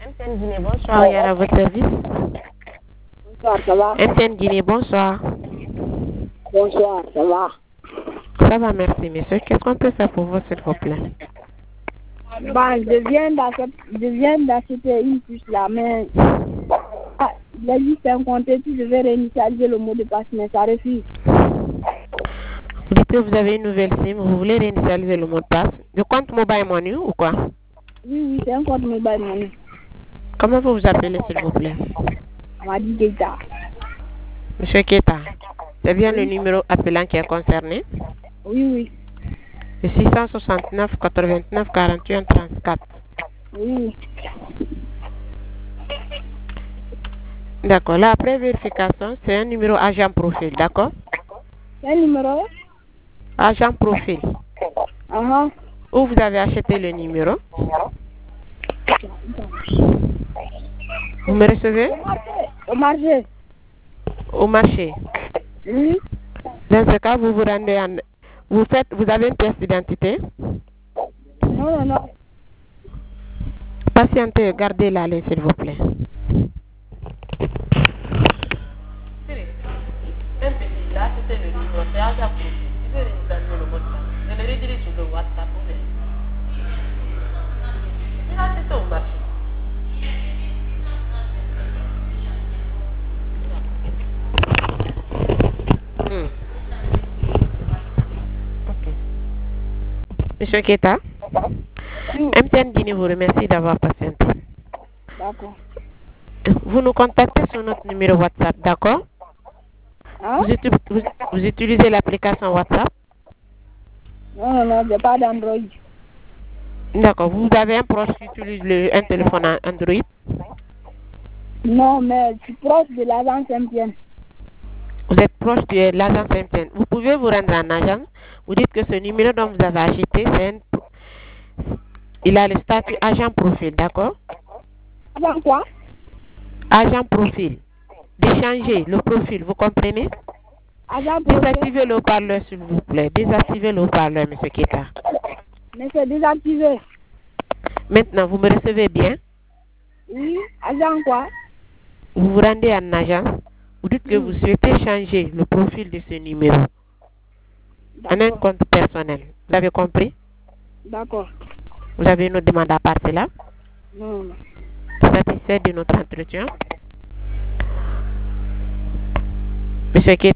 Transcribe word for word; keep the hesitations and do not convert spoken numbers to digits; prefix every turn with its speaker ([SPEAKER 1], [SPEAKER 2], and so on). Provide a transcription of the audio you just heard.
[SPEAKER 1] M T N Guinée, bonsoir, il y a à votre service.
[SPEAKER 2] Bonsoir, ça va?
[SPEAKER 1] M T N Guinée, bonsoir.
[SPEAKER 2] Bonsoir, ça va?
[SPEAKER 1] Ça va, merci, monsieur. Qu'est-ce qu'on peut faire pour vous, s'il vous plaît?
[SPEAKER 2] Bah, je viens d'acheter, je viens d'acheter une puce là, mais ah, il a dit c'est un compte, si je vais réinitialiser le mot de passe, mais ça refuse.
[SPEAKER 1] Vous dites que vous avez une nouvelle SIM, vous voulez réinitialiser le mot de passe. Le compte Mobile Money ou quoi?
[SPEAKER 2] Oui, oui, c'est un compte Mobile Money.
[SPEAKER 1] Comment vous vous appelez, s'il vous plaît?
[SPEAKER 2] Amadi Keita.
[SPEAKER 1] Monsieur Keita, c'est bien
[SPEAKER 2] Oui.
[SPEAKER 1] le numéro appelant qui est concerné?
[SPEAKER 2] Oui, oui.
[SPEAKER 1] Le six cent soixante-neuf quatre-vingt-neuf quarante et un trente-quatre.
[SPEAKER 2] Oui.
[SPEAKER 1] D'accord. La pré-vérification, c'est un numéro agent profil, d'accord?
[SPEAKER 2] C'est un numéro?
[SPEAKER 1] Agent profil.
[SPEAKER 2] Ah ah.
[SPEAKER 1] Où vous avez acheté le numéro? Vous me recevez?
[SPEAKER 2] Au marché.
[SPEAKER 1] Au marché.
[SPEAKER 2] Oui.
[SPEAKER 1] Dans ce cas, vous vous rendez en... Vous faites... Vous avez une pièce d'identité?
[SPEAKER 2] Non, non, non.
[SPEAKER 1] Patientez, gardez la ligne, s'il vous plaît. Là, c'était le numéro, c'est agent profil. Tu veux réinstaller le mot de passe. Je le redirige sur le WhatsApp. Il a acheté au marché. Hmm. Ok. Monsieur Keita,
[SPEAKER 2] Oui.
[SPEAKER 1] M T N Guinée vous remercie d'avoir patienté.
[SPEAKER 2] D'accord.
[SPEAKER 1] Vous nous contactez sur notre numéro WhatsApp, d'accord?
[SPEAKER 2] Hein?
[SPEAKER 1] Vous, utu- vous, vous utilisez l'application WhatsApp?
[SPEAKER 2] Non, non, non, j'ai pas d'Android.
[SPEAKER 1] D'accord. Vous avez un proche qui utilise le, un téléphone à Android?
[SPEAKER 2] Non, mais je suis proche de l'agence M T N.
[SPEAKER 1] Vous êtes proche de l'agence M T N. Vous pouvez vous rendre en agence. Vous dites que ce numéro dont vous avez acheté, c'est un, il a le statut agent profil, d'accord?
[SPEAKER 2] Agent quoi?
[SPEAKER 1] Agent profil. D'échanger le profil, vous comprenez?
[SPEAKER 2] Agent profil.
[SPEAKER 1] Désactivez le haut-parleur, s'il vous plaît. Désactivez le haut-parleur, monsieur Keita.
[SPEAKER 2] Mais c'est désactivé.
[SPEAKER 1] Maintenant, vous me recevez bien?
[SPEAKER 2] Oui. Agent quoi?
[SPEAKER 1] Vous vous rendez en agence. Vous dites que
[SPEAKER 2] Mm.
[SPEAKER 1] vous souhaitez changer le profil de ce numéro en un
[SPEAKER 2] D'accord.
[SPEAKER 1] compte personnel. Vous avez compris?
[SPEAKER 2] D'accord.
[SPEAKER 1] Vous avez une demande à partir là?
[SPEAKER 2] Non, non.
[SPEAKER 1] Satisfait de notre entretien? Monsieur Keita.